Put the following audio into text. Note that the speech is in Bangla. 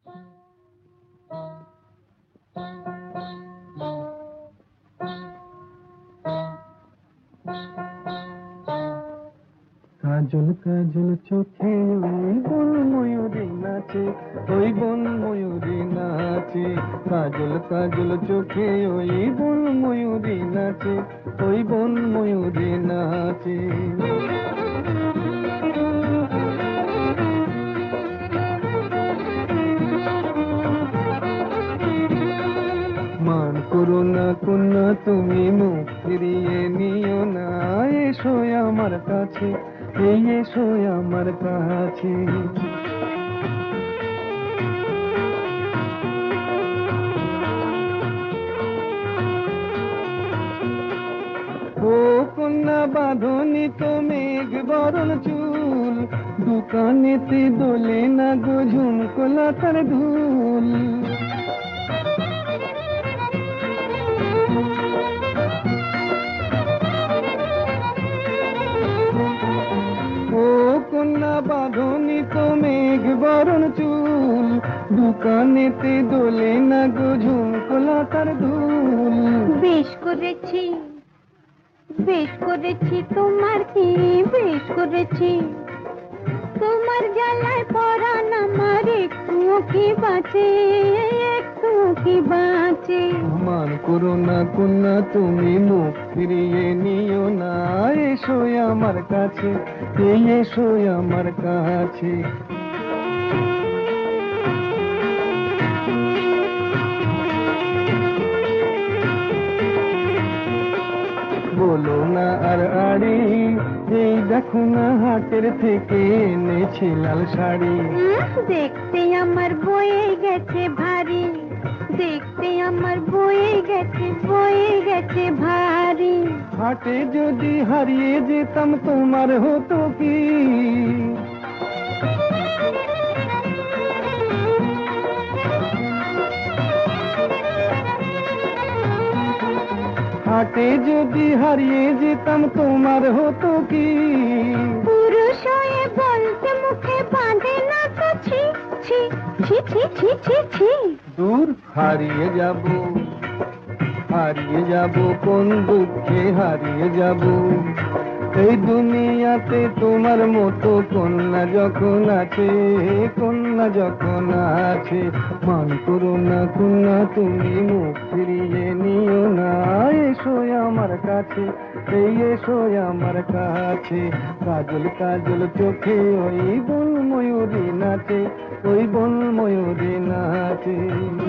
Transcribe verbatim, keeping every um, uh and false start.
কাজল কাজল চোখে ওই বন ময়ূরী নাচে, ওই বন ময়ূরী নাচে। কাজল কাজল চোখে ওই বন ময়ূরী নাচে, ওই বন ময়ূরী নাচে। মান করো না কন্যা তুমি, মুখ ফিরিয়ে নিও না। এসো আমার কাছে, এই এসো আমার কাছে। ও কন্যা বাঁধনি তো মেঘ বরণ চুল, দোকানেতে দোলে না গো ঝুমকোলা তার ধুল। ও কন্যা বাঁধনি তো মেঘ বরণ চুল, দোকানেতে দোলে না গো ঝুমকোলা তার ধুল। বেশ করেছি বেশ করেছি তোমার কি বেশ করেছি, তোমার জ্বালায় পরাণ আমার একটুও কি বাঁচে, একটুও কি বাঁচে। মান করো না কন্যা তুমি, মুখ ফিরিয়ে নিও না। এসো আমার কাছে, এই এসো আমার কাছে। বলো না আর আড়ি, এই দেখো না হাটের থেকে এনেছি লাল শাড়ি। দেখতে আমার বয়ে গেছে ভারী, দেখতে আমার বয়ে গেছে বয়ে গেছে ভারী। হাটে যদি হারিয়ে যেতাম তোমার হতো কি? হাটে যদি হারিয়ে যেতাম তোমার হতো কি? পুরুষ হয়ে বলতে মুখে বাঁধে না তো ছি ছি ছি ছি ছি ছি ছি। দূর হারিয়ে যাব, হারিয়ে যাব কোন দুঃখে হারিয়ে যাব। এই দুনিয়াতে তোমার মতো কন্যা যখন আছে, কন্যা যখন আছে। মান করো না কন্যা তুমি, মুখ ফিরিয়ে নিও না। এসো আমার কাছে, এই এসো আমার কাছে। কাজল কাজল চোখে ওই বন ময়ূরী নাচে, ওই বন ময়ূরী নাচে।